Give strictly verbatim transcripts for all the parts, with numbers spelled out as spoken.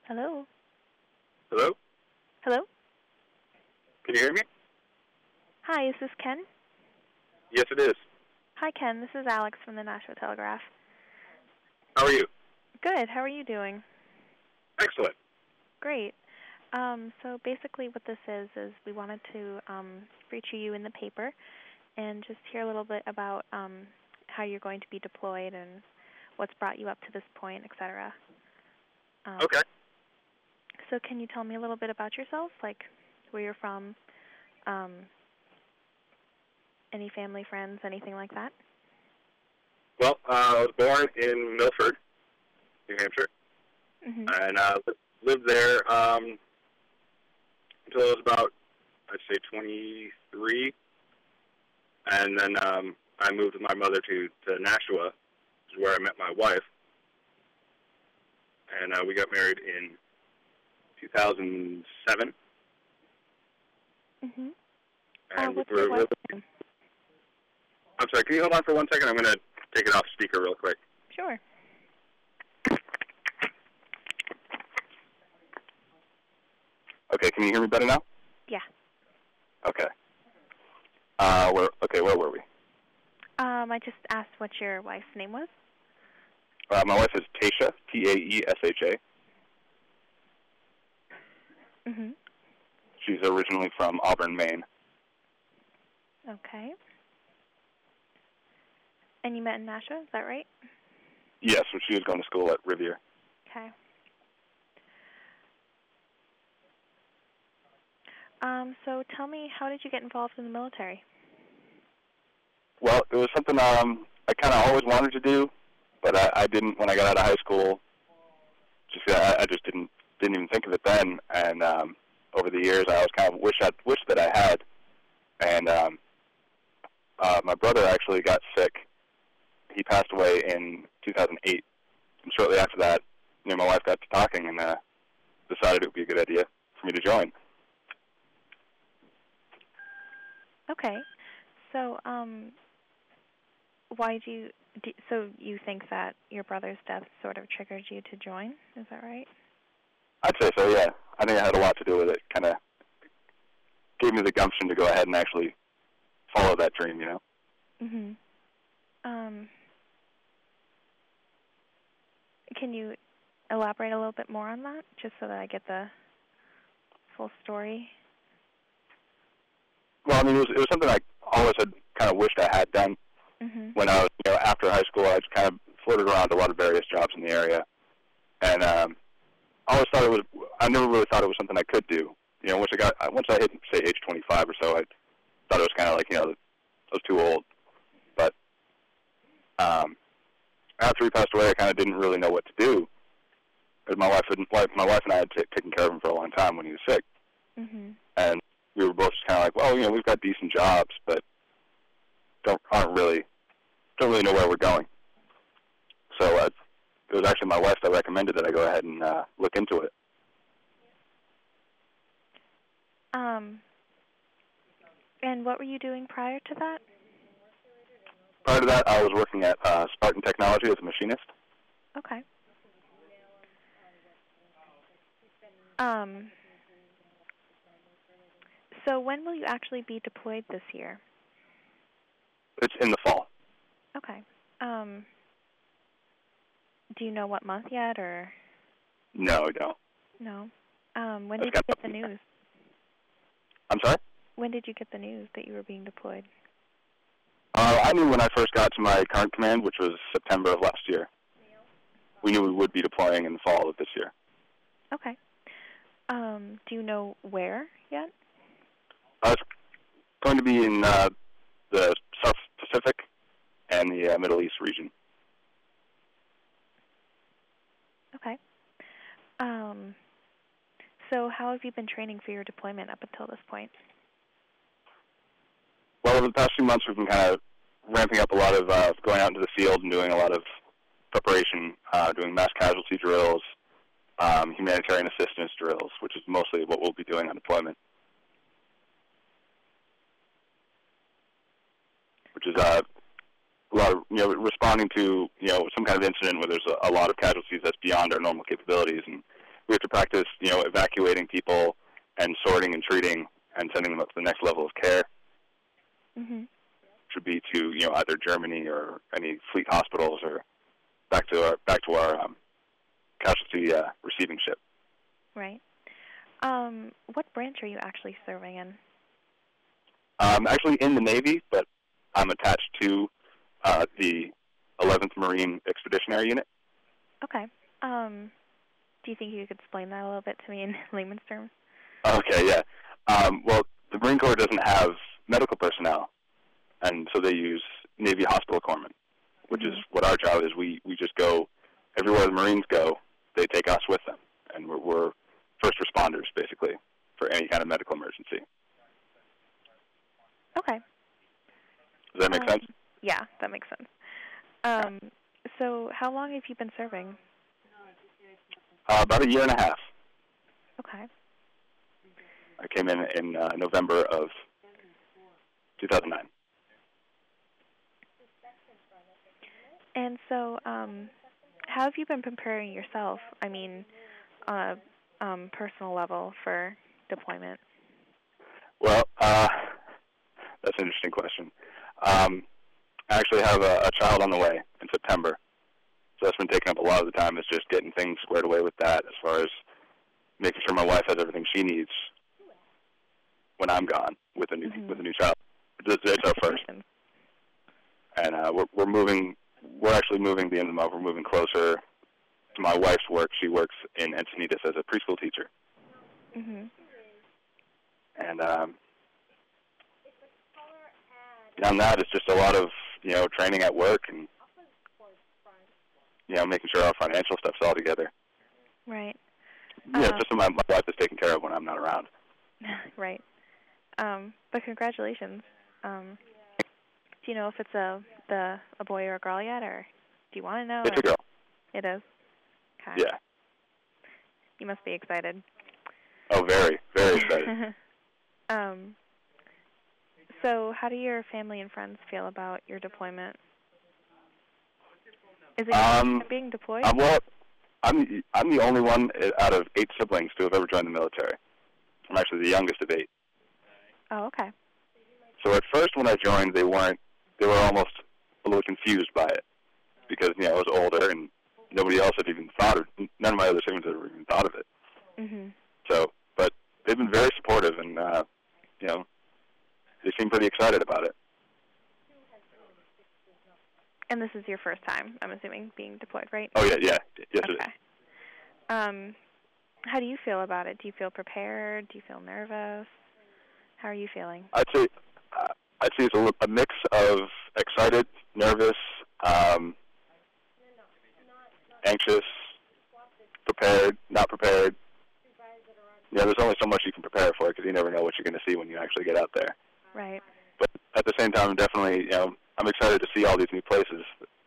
Hello? Hello? Hello? Can you hear me? Hi, is this Ken? Yes, it is. Hi, Ken. This is Alex from the Nashville Telegraph. How are you? Good. How are you doing? Excellent. Great. Um, so basically what this is, is we wanted to um, feature you in the paper and just hear a little bit about um, how you're going to be deployed and what's brought you up to this point, et cetera. Um, Okay. So can you tell me a little bit about yourself, like where you're from, um, any family, friends, anything like that? Well, uh, I was born in Milford, New Hampshire, Mm-hmm. and uh, lived there um, until I was about, I'd say, twenty-three, and then um, I moved with my mother to, to Nashua, which is where I met my wife, and uh, we got married in two thousand seven. Mm-hmm. And Uh, what's we're, your we're, wife's name? I'm sorry, can you hold on for one second? I'm going to take it off speaker real quick. Sure. Okay, can you hear me better now? Yeah. Okay. Uh, where, okay, where were we? Um, I just asked what your wife's name was. Uh, my wife is Taesha, T A E S H A. Mm-hmm. She's originally from Auburn, Maine. Okay. And you met in Nashua, is that right? Yes, when she was going to school at Rivier. Okay. Um, so tell me, how did you get involved in the military? Well, it was something um, I kind of always wanted to do, but I, I didn't when I got out of high school. Just I, I just didn't didn't even think of it then. And um, over the years, I always kind of wish I wish that I had. And um, uh, my brother actually got sick. He passed away in two thousand eight. And shortly after that, me and my wife got to talking and uh, decided it would be a good idea for me to join. Okay. So, um, why do you, do, so you think that your brother's death sort of triggered you to join? Is that right? I'd say so, yeah. I think it had a lot to do with it. Kind of gave me the gumption to go ahead and actually follow that dream, you know? Mm-hmm. Um, can you elaborate a little bit more on that, just so that I get the full story? Well, I mean, it was, it was something I always had kind of wished I had done. Mm-hmm. When I was, you know, after high school, I just kind of floated around to a lot of various jobs in the area. And um, I always thought it was, I never really thought it was something I could do. You know, once I got, once I hit, say, age twenty-five or so, I thought it was kind of like, you know, I was too old. But um, after he passed away, I kind of didn't really know what to do. Because my wife, didn't, wife, my wife and I had t- taken care of him for a long time when he was sick. Mm-hmm. And we were both just kind of like, well, you know, we've got decent jobs, but don't aren't really don't really know where we're going. So uh, it was actually my wife that recommended that I go ahead and uh, look into it. Um, and what were you doing prior to that? Prior to that, I was working at uh, Spartan Technology as a machinist. Okay. Um, so when will you actually be deployed this year? It's in the fall. Okay. Um, do you know what month yet, or? No, I don't. No. Um, when That's did you kind get the news? I'm sorry? When did you get the news that you were being deployed? Uh, I knew when I first got to my current command, which was September of last year. We knew we would be deploying in the fall of this year. Okay. Um, do you know where yet? I was going to be in uh, the South Pacific and the uh, Middle East region. Okay. Um, so how have you been training for your deployment up until this point? Well, over the past few months, we've been kind of ramping up a lot of uh, going out into the field and doing a lot of preparation, uh, doing mass casualty drills, um, humanitarian assistance drills, which is mostly what we'll be doing on deployment. Which is uh, a lot of, you know, responding to, you know, some kind of incident where there's a, a lot of casualties that's beyond our normal capabilities and we have to practice, you know, evacuating people and sorting and treating and sending them up to the next level of care. Mm-hmm. Which would be to, you know, either Germany or any fleet hospitals or back to our back to our um, casualty uh, receiving ship. Right. Um, what branch are you actually serving in? I'm actually in the Navy, but I'm attached to uh, the eleventh Marine Expeditionary Unit. Okay. Um, do you think you could explain that a little bit to me in layman's terms? Okay, yeah. Um, well, the Marine Corps doesn't have medical personnel, and so they use Navy hospital corpsmen, which mm-hmm. is what our job is. We, we just go everywhere the Marines go, they take us with them, and we're, we're first responders, basically, for any kind of medical emergency. Okay. Does that make um, sense? Yeah, that makes sense. Um, so how long have you been serving? Uh, about a year and a half. Okay. I came in in uh, November of two thousand nine. And so um, how have you been preparing yourself, I mean, on a um, personal level for deployment? Well, uh, that's an interesting question. Um, I actually have a, a child on the way in September, so that's been taking up a lot of the time, is just getting things squared away with that, as far as making sure my wife has everything she needs when I'm gone with a new mm-hmm. with a new child. It's, it's our first, and uh, we're we're moving. We're actually moving the end of the month. We're moving closer to my wife's work. She works in Encinitas as a preschool teacher, mm-hmm. and um, beyond that, it's just a lot of you know training at work and you know making sure our financial stuff's all together. Right. Yeah, uh, just so my, my wife is taken care of when I'm not around. Right. Um, but congratulations. Um, do you know if it's a the a boy or a girl yet, or do you want to know? It's a girl. It is? Okay. Yeah. You must be excited. Oh, very, very excited. um, so how do your family and friends feel about your deployment? Is it um, being deployed? Um, well, I'm, I'm the only one out of eight siblings to have ever joined the military. I'm actually the youngest of eight. Oh, okay. So at first when I joined, they weren't, they were almost a little confused by it because, you know, I was older and nobody else had even thought of, none of my other siblings had even thought of it. Mm-hmm. So, but they've been very supportive and, uh, you know, they seem pretty excited about it. And this is your first time, I'm assuming, being deployed, right? Oh, yeah, yeah. Yes, okay. it is. Um, how do you feel about it? Do you feel prepared? Do you feel nervous? How are you feeling? I'd say, uh, I'd say it's a, a mix of excited, nervous, um, anxious, prepared, not prepared. Yeah, there's only so much you can prepare for because you never know what you're going to see when you actually get out there. Right. But at the same time, I'm definitely, you know, I'm excited to see all these new places.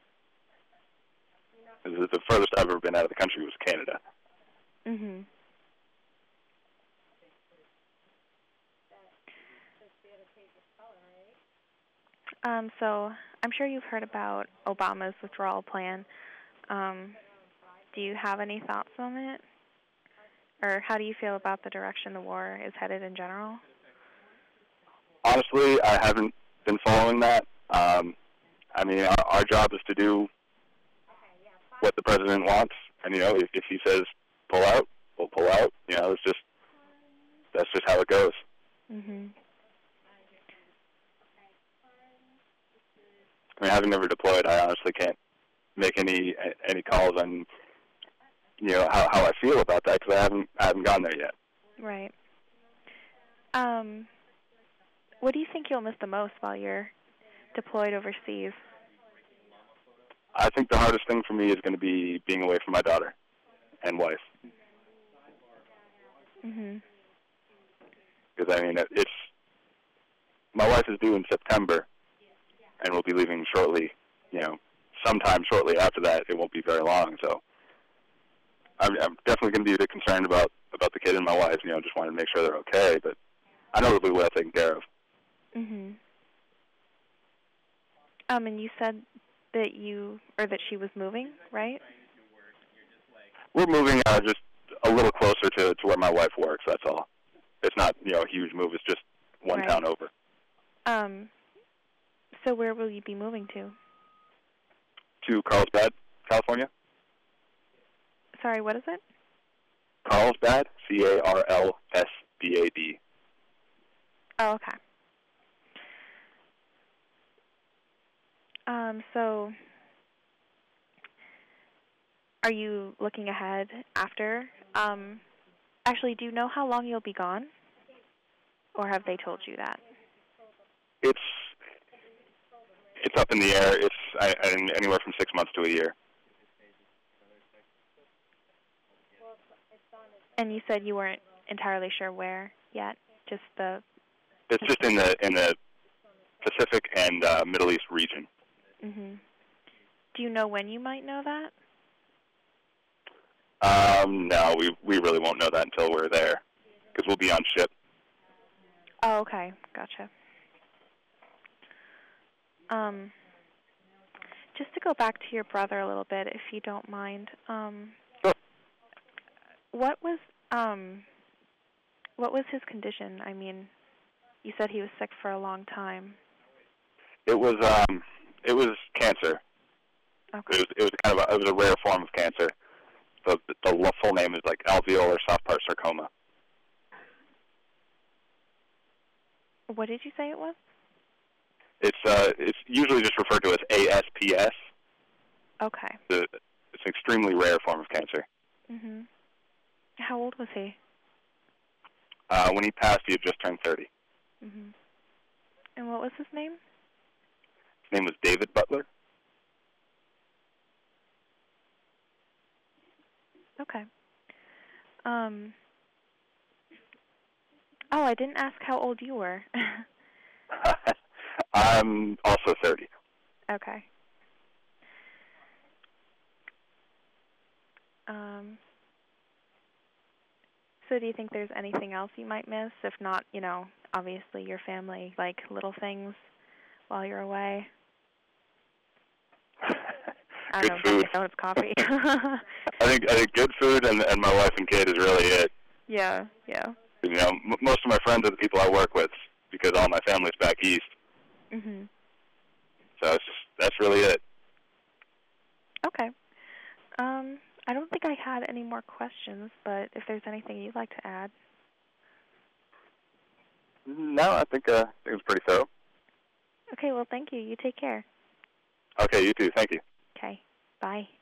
The furthest I've ever been out of the country was Canada. Mm-hmm. Um, so I'm sure you've heard about Obama's withdrawal plan. Um, do you have any thoughts on it? Or how do you feel about the direction the war is headed in general? Honestly, I haven't been following that. Um, I mean, our, our job is to do what the president wants. And, you know, if, if he says pull out, we'll pull out. You know, it's just, that's just how it goes. Mm-hmm. I mean, having never deployed, I honestly can't make any any calls on, you know, how, how I feel about that because I haven't I haven't gone there yet. Right. Um, what do you think you'll miss the most while you're deployed overseas? I think the hardest thing for me is going to be being away from my daughter and wife. Mm-hmm. Because I mean, it's my wife is due in September. And we'll be leaving shortly, you know, sometime shortly after that. It won't be very long, so I'm, I'm definitely going to be a bit concerned about, about the kid and my wife, you know, just wanting to make sure they're okay, but I know they'll be well taken care of. Mm-hmm. Um, and you said that you, or that she was moving, right? We're moving uh, just a little closer to, to where my wife works, that's all. It's not, you know, a huge move. It's just one right. town over. Um, so where will you be moving to? To Carlsbad, California. Sorry, what is it? Carlsbad, C A R L S B A D. Oh, okay. Um, so are you looking ahead after? Um, actually, do you know how long you'll be gone? Or have they told you that? It's it's up in the air. It's I, I, anywhere from six months to a year. And you said you weren't entirely sure where yet? Just the... It's just in the in the Pacific and uh, Middle East region. Mm-hmm. Do you know when you might know that? Um, no, we we really won't know that until we're there, because we'll be on ship. Oh, okay. Gotcha. Um, just to go back to your brother a little bit, if you don't mind. Um, sure. What was um, what was his condition? I mean, you said he was sick for a long time. It was um, it was cancer. Okay. It was it was kind of a, it was a rare form of cancer. The the full name is like alveolar soft part sarcoma. What did you say it was? It's uh, it's usually just referred to as A S P S. Okay. It's, a, it's an extremely rare form of cancer. Mhm. How old was he? Uh, when he passed, he had just turned thirty. Mhm. And what was his name? His name was David Butler. Okay. Um. Oh, I didn't ask how old you were. I'm also thirty. Okay. Um. So do you think there's anything else you might miss? If not, you know, obviously your family, like little things while you're away. I Good don't food. know. I know it's coffee. I think I think good food and and my wife and kid is really it. Yeah, yeah. You know, m- most of my friends are the people I work with because all my family's back east. Mhm. So it's just, that's really it. Okay. Um, I don't think I had any more questions, but if there's anything you'd like to add. No, I think uh, I think it was pretty thorough. Okay, well, thank you. You take care. Okay, you too. Thank you. Okay. Bye.